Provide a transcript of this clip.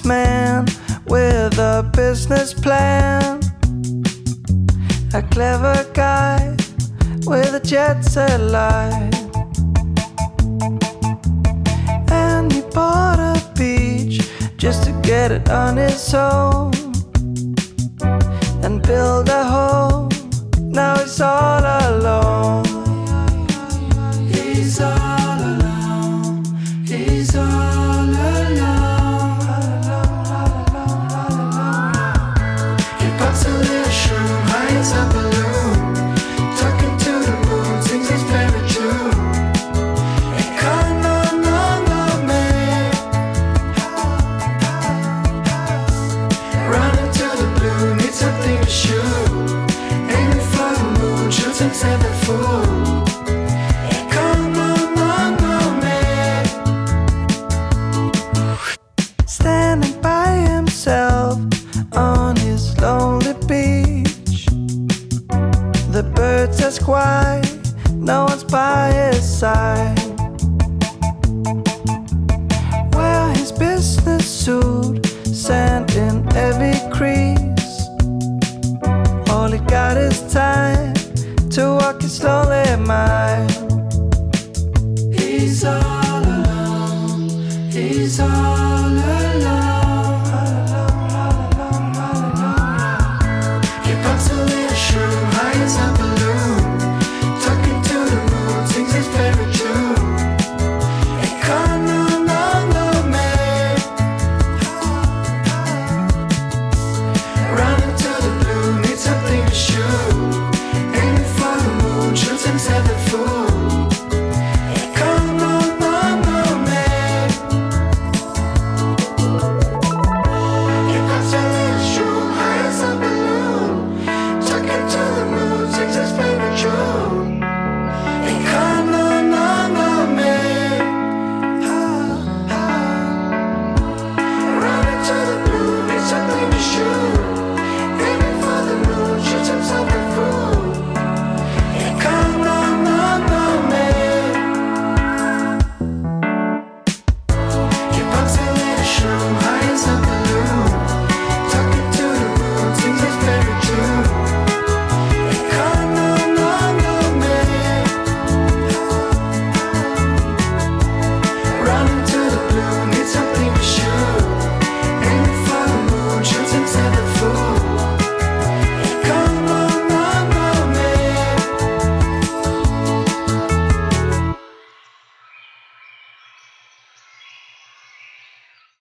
man with a business plan. A clever guy with a jet set life. And he bought a beach just to get it on his own and build a home. Now he's all alone.